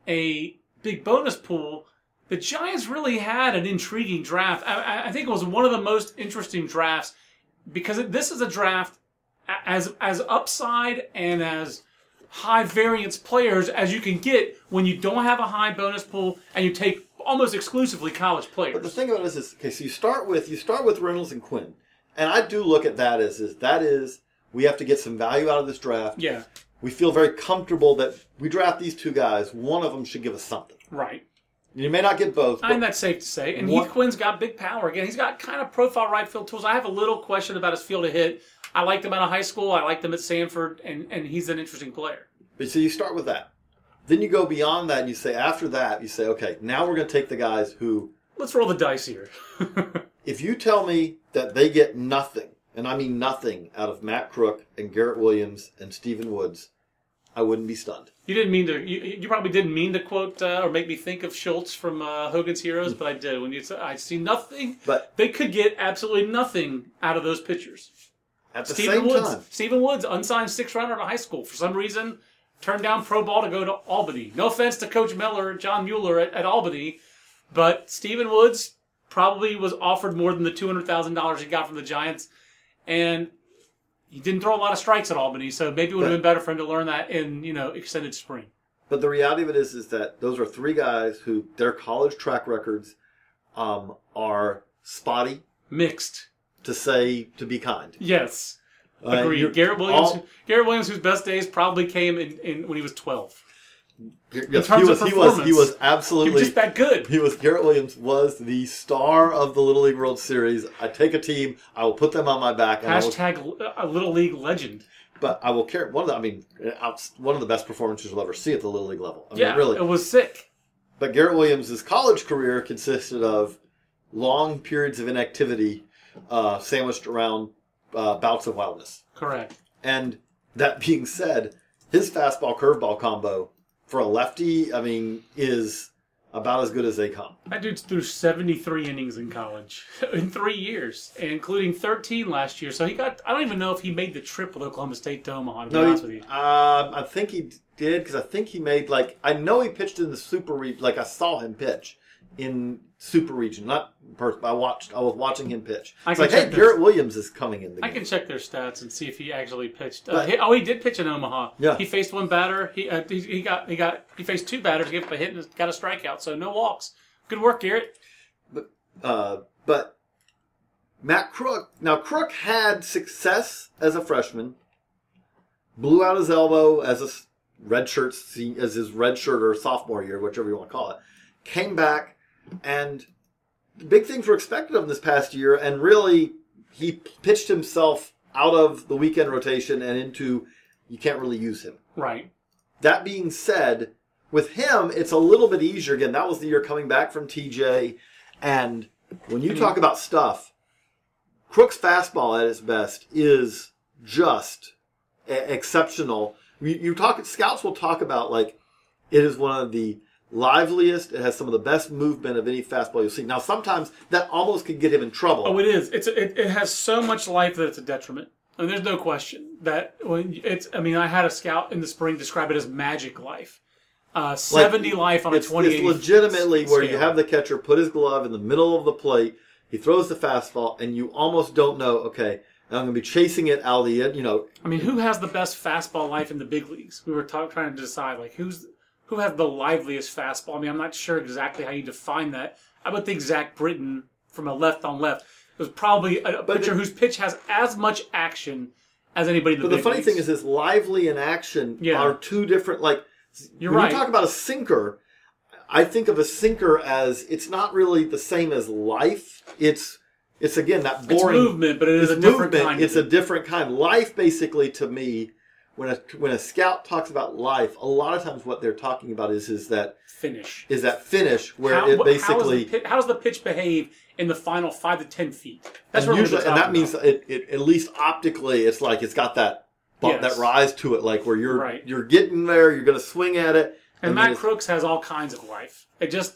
a big bonus pool, the Giants really had an intriguing draft. I think it was one of the most interesting drafts because this is a draft as upside and as high variance players as you can get when you don't have a high bonus pool and you take almost exclusively college players. But the thing about it is, okay, so you start with Reynolds and Quinn. And I do look at that as we have to get some value out of this draft. Yeah. We feel very comfortable that we draft these two guys. One of them should give us something. Right. You may not get both. I think that's safe to say. And Heath Quinn's got big power. Again, he's got kind of profile right field tools. I have a little question about his field of hit. I liked him out of high school. I liked him at Sanford, and he's an interesting player. So you start with that. Then you go beyond that, and you say, after that, you say, okay, now we're going to take the guys who... Let's roll the dice here. If you tell me that they get nothing, and I mean nothing, out of Matt Crook and Garrett Williams and Stephen Woods, I wouldn't be stunned. You didn't mean to. You probably didn't mean to quote or make me think of Schultz from Hogan's Heroes, but I did. When you said I see nothing, but they could get absolutely nothing out of those pitchers. At the same time, Stephen Woods, unsigned 6th rounder in high school, for some reason turned down pro ball to go to Albany. No offense to Coach Miller, John Mueller at Albany, but Stephen Woods probably was offered more than the $200,000 he got from the Giants, and he didn't throw a lot of strikes at Albany, so maybe it would have been better for him to learn that in, extended spring. But the reality of it is that those are three guys who their college track records are spotty. Mixed. To be kind. Yes. Agreed. Garrett Williams, whose best days probably came in when he was 12. Yes, he was absolutely... He was just that good. Garrett Williams was the star of the Little League World Series. I take a team, I will put them on my back. And a Little League legend. But I will carry one of the best performances you'll ever see at the Little League level. Really. It was sick. But Garrett Williams' college career consisted of long periods of inactivity sandwiched around bouts of wildness. Correct. And that being said, his fastball-curveball combo for a lefty, is about as good as they come. That dude threw 73 innings in college in 3 years, including 13 last year. So I don't even know if he made the trip with Oklahoma State to Omaha, to be honest with you. I think he did, because I think he made, I know he pitched in the Super Region. I saw him pitch in Super Region. Not personally. I was watching him pitch. It's Garrett Williams is coming in the game. I can check their stats and see if he actually pitched. He did pitch in Omaha. Yeah. He faced one batter. He faced two batters, gave up a hit, and got a strikeout. So no walks. Good work, Garrett. But Matt Crook. Now Crook had success as a freshman. Blew out his elbow as his redshirt or sophomore year, whichever you want to call it. Came back, and big things were expected of him this past year, and really, he pitched himself out of the weekend rotation and into, you can't really use him. Right. That being said, with him, it's a little bit easier. Again, that was the year coming back from TJ, and when you talk about stuff, Crook's fastball at its best is just exceptional. Scouts will talk about, it is one of the liveliest. It has some of the best movement of any fastball you'll see. Now, sometimes that almost could get him in trouble. Oh, it is. It has so much life that it's a detriment. There's no question that I had a scout in the spring describe it as magic life. 70 life on a 28. It's legitimately where scale. You have the catcher put his glove in the middle of the plate. He throws the fastball, and you almost don't know. Okay, I'm going to be chasing it out of the end. Who has the best fastball life in the big leagues? We were trying to decide who has the liveliest fastball? I'm not sure exactly how you define that. I would think Zach Britton from a left on left was probably a pitcher whose pitch has as much action as anybody in the big leagues. But the funny thing is, this lively and action are two different. You're when right. you talk about a sinker, I think of a sinker as it's not really the same as life. It's again that boring it's movement, but it is a different kind. It's a different kind. Life, basically, to me. When a scout talks about life, a lot of times what they're talking about is that finish. Is that finish where it basically how does the pitch behave in the final 5 to 10 feet? That's what usually, and that means it at least optically, it's got that rise to it, where you're getting there, you're going to swing at it. And Matt Crooks has all kinds of life. It just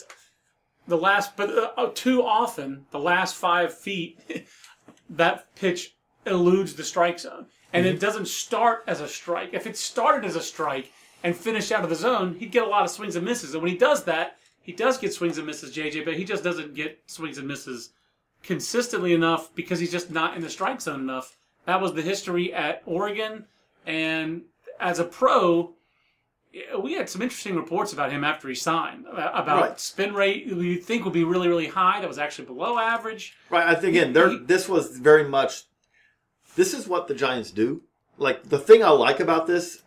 too often the last 5 feet, that pitch eludes the strike zone. And it doesn't start as a strike. If it started as a strike and finished out of the zone, he'd get a lot of swings and misses. And when he does that, he does get swings and misses, JJ, but he just doesn't get swings and misses consistently enough because he's just not in the strike zone enough. That was the history at Oregon. And as a pro, we had some interesting reports about him after he signed, about spin rate you think would be really, really high. That was actually below average. Right. I think, again, this was very much, this is what the Giants do. Like, the thing I like about this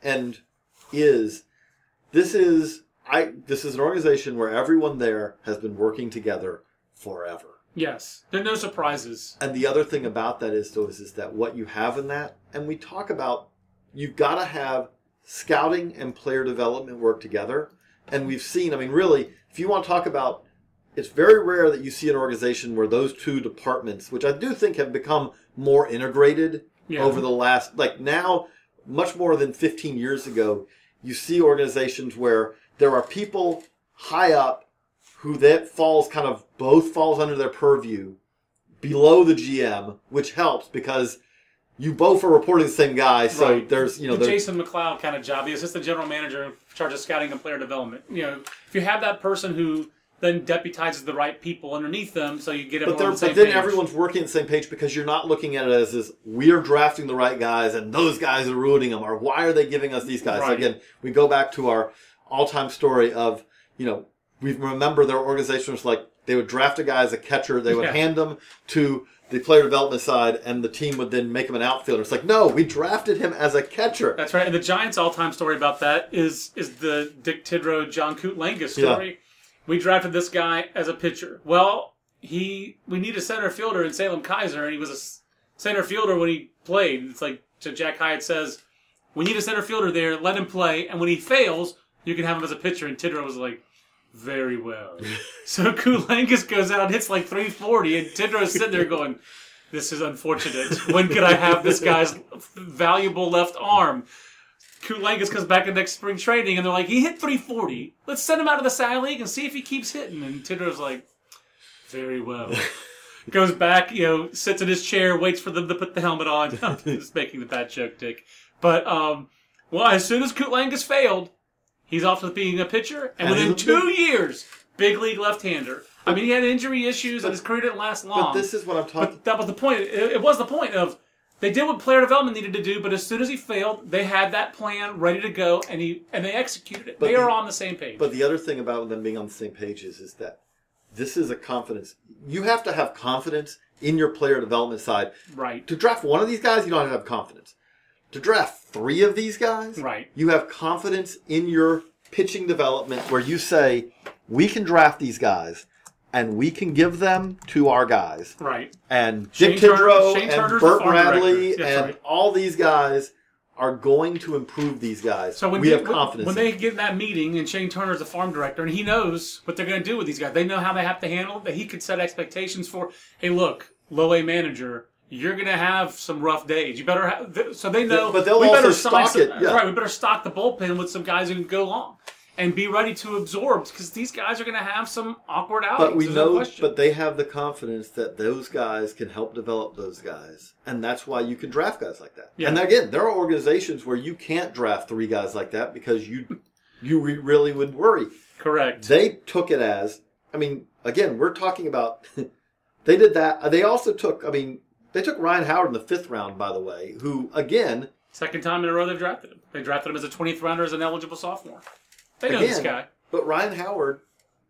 is this is an organization where everyone there has been working together forever. Yes. There are no surprises. And the other thing about that is that what you have in that, and we talk about, you've got to have scouting and player development work together. And we've seen, I mean, really, if you want to talk about, it's very rare that you see an organization where those two departments, which I do think have become more integrated over the last, like now, much more than 15 years ago, you see organizations where there are people high up who both falls under their purview below the GM, which helps because you both are reporting the same guy. So there's, the Jason McLeod kind of job. The assistant general manager in charge of scouting and player development. If you have that person who then deputizes the right people underneath them, so you get everyone on the same page. But then everyone's working on the same page because you're not looking at it as this, we're drafting the right guys and those guys are ruining them, or why are they giving us these guys? Right. So again, we go back to our all-time story of, we remember their organization was like, they would draft a guy as a catcher, they would hand him to the player development side, and the team would then make him an outfielder. It's like, no, we drafted him as a catcher. That's right. And the Giants' all-time story about that is the Dick Tidrow, John Coot-Langus story. Yeah. We drafted this guy as a pitcher. Well, we need a center fielder in Salem Kaiser, and he was a center fielder when he played. It's like Jack Hyatt says, we need a center fielder there, let him play, and when he fails, you can have him as a pitcher. And Tidrow was like, very well. So Coot-Langus goes out and hits like 340, and Tidrow's sitting there going, this is unfortunate. When could I have this guy's valuable left arm? Coot-Langus comes back in next spring training, and they're like, he hit 340. Let's send him out of the Cy League and see if he keeps hitting. And Tidrow's like, very well. Goes back, sits in his chair, waits for them to put the helmet on. I'm just making the bad joke, Dick. But, as soon as Coot-Langus failed, he's off to being a pitcher, and within 2 years, big league left-hander. I mean, he had injury issues, and his career didn't last long. But this is what I'm talking about. That was the point. It was the point of, they did what player development needed to do, but as soon as he failed, they had that plan ready to go, and they executed it. They are on the same page. But the other thing about them being on the same page is that this is a confidence. You have to have confidence in your player development side. Right. To draft one of these guys, you don't have to have confidence. To draft 3 of these guys, right, you have confidence in your pitching development where you say, we can draft these guys and we can give them to our guys. Right. And Dick Tidrow and Burt Bradley and all these guys are going to improve these guys. So we have confidence. When they get in that meeting, and Shane Turner's the farm director, and he knows what they're going to do with these guys. They know how they have to handle it, that he could set expectations for, hey, look, low-A manager, you're going to have some rough days. You better have, so they know. But they'll also stock it. Yeah. Right, we better stock the bullpen with some guys who can go long and be ready to absorb, because these guys are going to have some awkward outings. But we know, but they have the confidence that those guys can help develop those guys, and that's why you can draft guys like that. Yeah. And again, there are organizations where you can't draft 3 guys like that because you really would worry. Correct. They took it as, I mean, again, we're talking about. They did that. They also took. I mean. They took Ryan Howard in the 5th round, by the way, who, again... Second time in a row they've drafted him. They drafted him as a 20th rounder as an eligible sophomore. They know this guy. But Ryan Howard,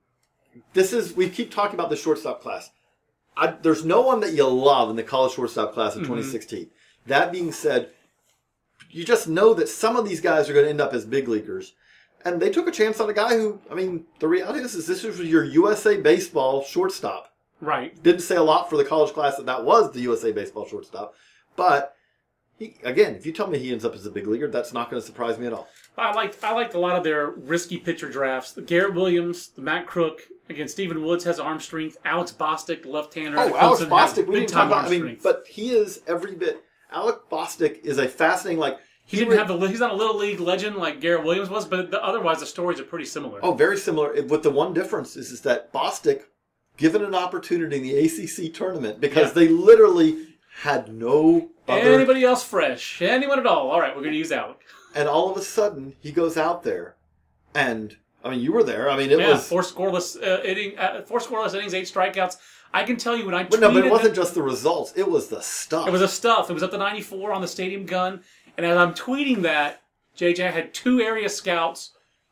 we keep talking about the shortstop class. There's no one that you love in the college shortstop class of 2016. That being said, you just know that some of these guys are going to end up as big leaguers. And they took a chance on a guy who, I mean, the reality is this was your USA Baseball shortstop. Right. Didn't say a lot for the college class that was the USA Baseball shortstop. But, if you tell me he ends up as a big leaguer, that's not going to surprise me at all. I liked a lot of their risky pitcher drafts. The Garrett Williams, the Matt Crook. Again, Stephen Woods has arm strength. Alex Bostic, left-hander. Oh, Alex Bostic. We didn't talk about, but he is every bit. Alex Bostic is a fascinating, he's not a little league legend like Garrett Williams was, but otherwise the stories are pretty similar. Oh, very similar. With the one difference is that Bostic, given an opportunity in the ACC tournament, because they literally had no other... Anybody else fresh? Anyone at all? All right, we're going to use Alec. And all of a sudden, he goes out there, and, I mean, you were there. I mean, it was... 4 scoreless innings, 8 strikeouts. I can tell you when I tweeted... But it wasn't just the results. It was the stuff. It was the stuff. It was up to 94 on the stadium gun. And as I'm tweeting that, JJ had 2 area scouts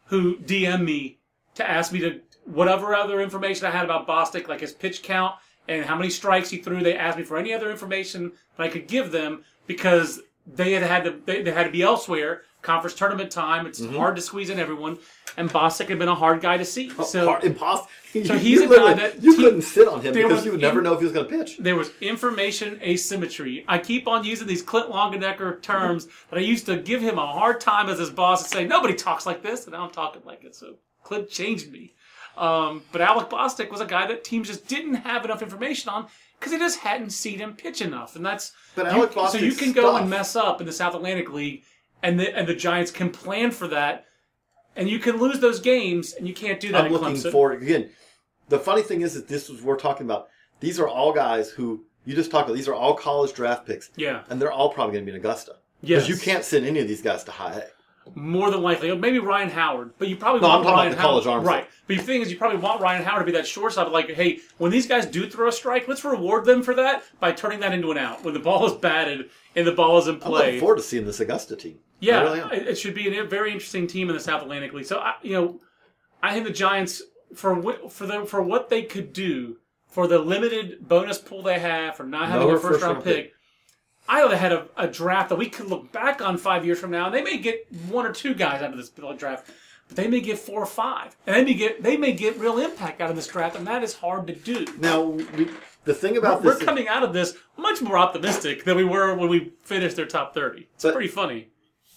who DM'd me to ask me to, whatever other information I had about Bostic, like his pitch count and how many strikes he threw. They asked me for any other information that I could give them because they had to be elsewhere. Conference tournament time. It's hard to squeeze in everyone. And Bostic had been a hard guy to see. So impossible. So he's a guy that you couldn't sit on him because you would never know if he was going to pitch. There was information asymmetry. I keep on using these Clint Longenecker terms, but I used to give him a hard time as his boss and say, nobody talks like this, and now I'm talking like it. So Clint changed me. But Alec Bostic was a guy that teams just didn't have enough information on because they just hadn't seen him pitch enough. And that's so you can go and mess up in the South Atlantic League, and the Giants can plan for that. And you can lose those games, and you can't do that I'm looking forward. Again, the funny thing is that this is we're talking about. These are all guys who you just talked about. These are all college draft picks. Yeah. And they're all probably going to be in Augusta. Yes. Because you can't send any of these guys to high A. More than likely. Maybe Ryan Howard. But you probably I'm want talking Ryan about the Howard. college arms. Right. But the thing is, you probably want Ryan Howard to be that shortstop. Like, hey, when these guys do throw a strike, let's reward them for that by turning that into an out. When the ball is batted and the ball is in play. I'm looking forward to seeing this Augusta team. Yeah. Really it should be a very interesting team in the South Atlantic League. So, I think the Giants, for what they could do, for the limited bonus pool they have, for not having a first-round pick, I would have had a draft that we could look back on 5 years from now, and they may get one or two guys out of this draft, but they may get 4 or 5. And they may get real impact out of this draft, and that is hard to do. Now, the thing about we're coming out of this much more optimistic than we were when we finished their top 30. It's pretty funny.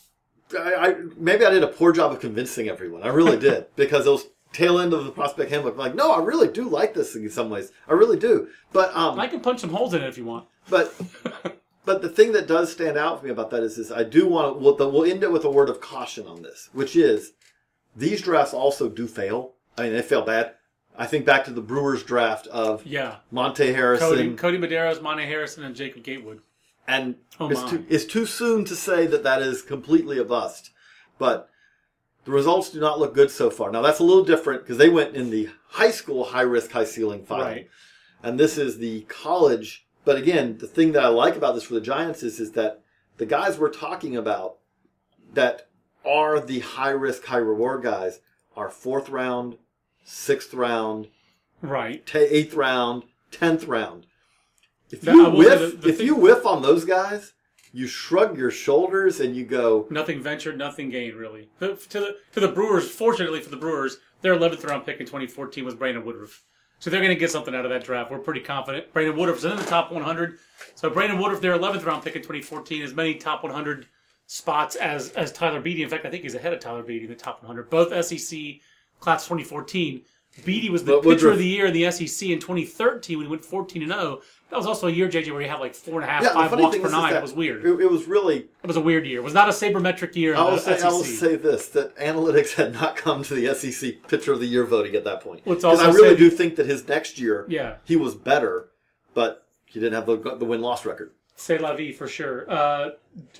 Maybe I did a poor job of convincing everyone. I really did. Because those tail end of the prospect handbook, like, no, I really do like this in some ways. I really do. But I can punch some holes in it if you want. But the thing that does stand out for me about that is I do want to, we'll end it with a word of caution on this, which is these drafts also do fail. I mean, they fail bad. I think back to the Brewers draft of Monte Harrison. Cody Medeiros, Monte Harrison, and Jacob Gatewood. And it's too soon to say that is completely a bust. But the results do not look good so far. Now, that's a little different because they went in the high school high-risk, high-ceiling filing. Right. And this is the college. But again, the thing that I like about this for the Giants is that the guys we're talking about that are the high-risk, high-reward guys are 4th round, 6th round, right, 8th round, 10th round. If you whiff on those guys, you shrug your shoulders and you go, nothing ventured, nothing gained, really. To the Brewers, fortunately for the Brewers, their 11th round pick in 2014 was Brandon Woodruff. So they're going to get something out of that draft. We're pretty confident. Brandon Woodruff's in the top 100. So Brandon Woodruff, their 11th round pick in 2014, as many top 100 spots as Tyler Beede. In fact, I think he's ahead of Tyler Beede in the top 100. Both SEC class 2014. Beede was the pitcher of the year in the SEC in 2013 when he went 14-0. That was also a year, JJ, where he had like 4.5, 5 walks per nine. It was weird. It was a weird year. It was not a sabermetric year in the SEC. I will say this, that analytics had not come to the SEC Pitcher of the Year voting at that point. Because I really do think that his next year, he was better, but he didn't have the win-loss record. C'est la vie, for sure. I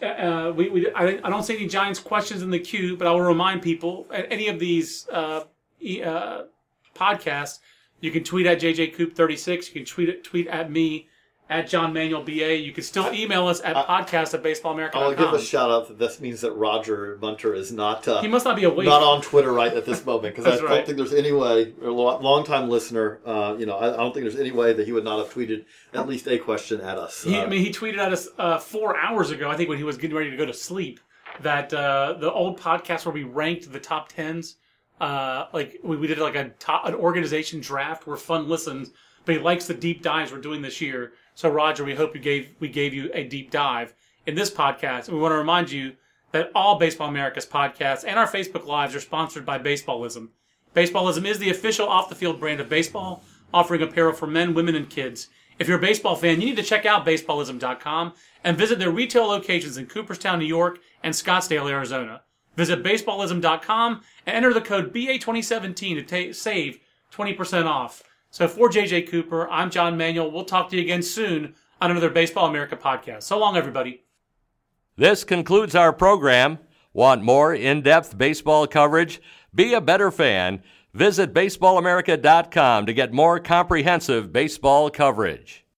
don't see any Giants questions in the queue, but I will remind people, at any of these podcasts, you can tweet at JJCoop36. You can tweet at me, at John Manuel BA. You can still email us at podcast@baseballamerica.com. I'll give a shout out that this means that Roger Munter is not. He must not be awake. Not on Twitter right at this moment because I right. don't think there's any way. A long-time listener, I don't think there's any way that he would not have tweeted at least a question at us. He tweeted at us 4 hours ago. I think when he was getting ready to go to sleep, that the old podcast where we ranked the top 10s. We did like an organization draft where fun listens, but he likes the deep dives we're doing this year. So Roger, we hope we gave you a deep dive in this podcast. And we want to remind you that all Baseball America's podcasts and our Facebook Lives are sponsored by Baseballism. Baseballism is the official off-the-field brand of baseball, offering apparel for men, women, and kids. If you're a baseball fan, you need to check out baseballism.com and visit their retail locations in Cooperstown, New York, and Scottsdale, Arizona. Visit baseballism.com and enter the code BA2017 to save 20% off. So for JJ Cooper, I'm John Manuel. We'll talk to you again soon on another Baseball America podcast. So long, everybody. This concludes our program. Want more in-depth baseball coverage? Be a better fan. Visit baseballamerica.com to get more comprehensive baseball coverage.